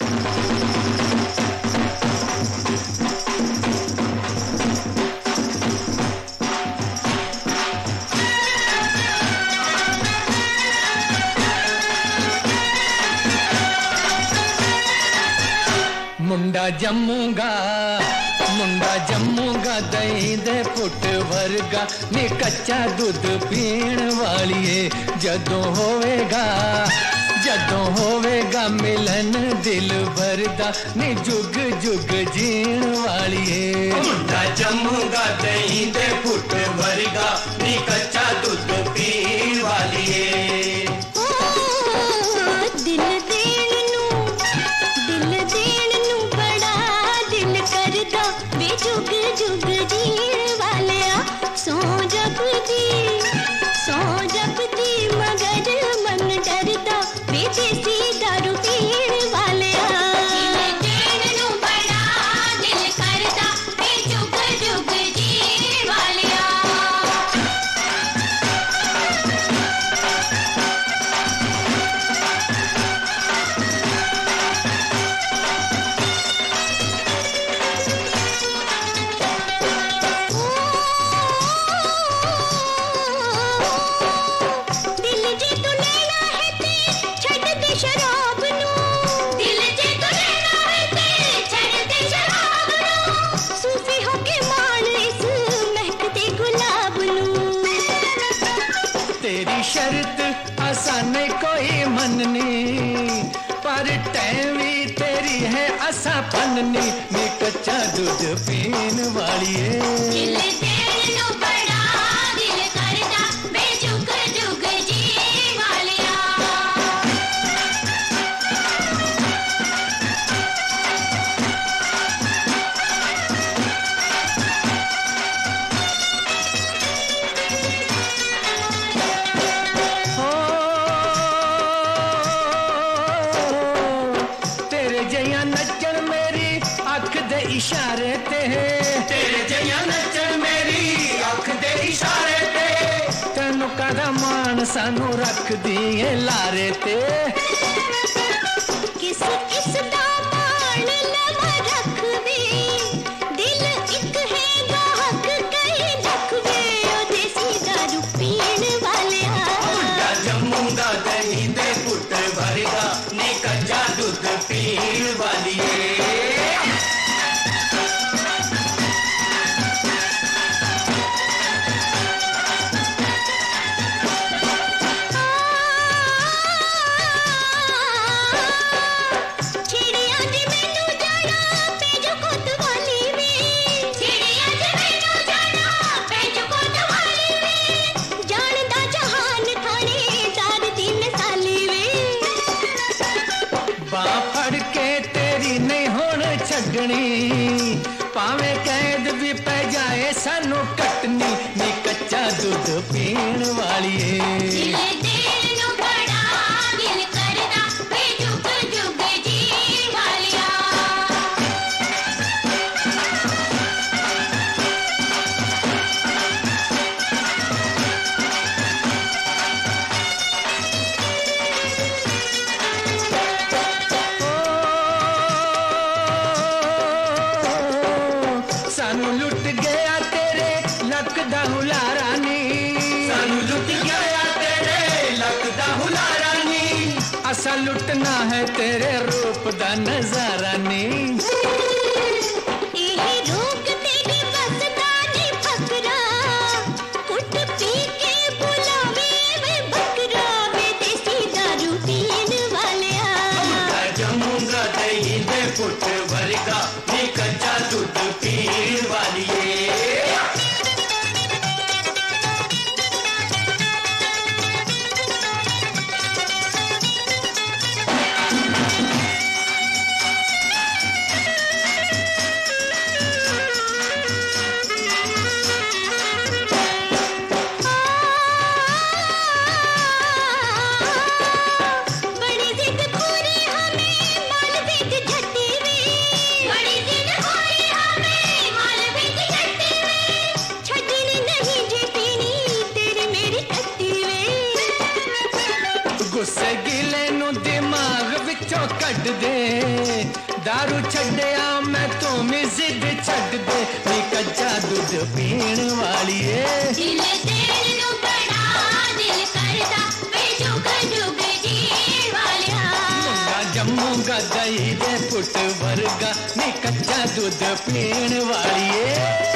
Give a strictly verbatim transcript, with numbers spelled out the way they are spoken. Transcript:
मुंडा जम्मूगा मुंडा जम्मूगा दही they put वर्गा नी कच्चा दूध पीण वालिए जदों होवेगा जदों होवेगा मिलन दिल भरदा नी जुग जुग जीण वालिए। मुंडा जम्मूगा दही दे पुट वर्गा नी कच्चा दूध पीण वालिए। जुग जुग जीण वालिया सो जपदी सो जपदी मगर मन डरदा वे देसी दारू पीण वालिया। दिल देण नूं बड़ा दिल करदा वे जुग जुग जीण वालिया। तेरी शर्त आसान कोई मननी पर टैवी तेरी है असा पन्नी नी कच्चा दूध पीन वालिए। दिल देण नूं बड़ा दिल करदा वे जुग जुग जीण वालिया। नचन मेरी अख दे इशारे ते तेरे जया नचन मेरी अख दे इशारे ते तेनू कदा मान सानू रख दिए लारे ते। किस किस दा मान लवा रखवे दिल इक है गाहक कई रखवे ओ देसी दारू पीण वालिया। मुंडा जम्मूगा दही दे पुट वर्गा नी कच्चा दूध पीण वालिए। छड़नी पावे कैद भी पै जाए सानू कटनी नी कच्चा दूध पीण वालिए। दिल देण नूं बड़ा दिल करदा वे जुग जुग जीण वालिया। सानू लुट गया तेरे लक दा हुलारा नी सानू लुट गया तेरे लक दा हुलारा नी असा लुटना है तेरे रूप दा नजारा नी। एही रूप तेरी बस दा नी फकरा कुट पी के बुलावे वे बकरा वे देसी दारू पीण वालिया। मुंडा जम्मूगा दही दे पुट वर्गा नी कच्चा दूध पीण वालिए। बड़ी जिद पूरी हमें माल बिक झटी वे बड़ी जिद पूरी हमें माल बिक झटी वे छड़नी नहीं जी पीनी तेरी मेरी टट्टी वे। गुस्से गिले नू दिमाग विचों कट दे दारू छड्डिया मैं तू भी जिद छड्ड दे नी कच्चा दुध पीण वालिए दिल तेरे नु बड़ा दिल करदा वे जुग जुग जीण वालिया मुंगा जम्मूगा दही दे पुट वर्गा नी कच्चा दुध पीण वालिए